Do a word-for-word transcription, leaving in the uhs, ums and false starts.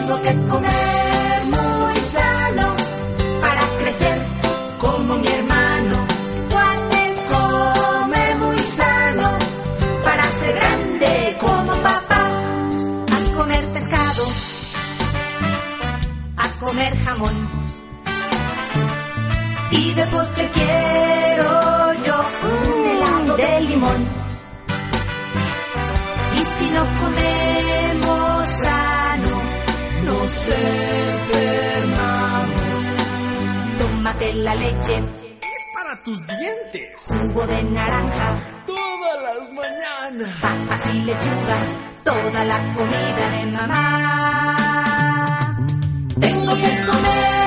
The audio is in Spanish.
Tengo que comer muy sano para crecer como mi hermano. Juanes come muy sano para ser grande como papá. A comer pescado, a comer jamón, y de postre quiero yo un helado de limón. Y si no comemos sano, nos enfermamos. Tómate la leche, es para tus dientes. Jugo de naranja, todas las mañanas. Papas y lechugas, toda la comida de mamá. Tengo que comer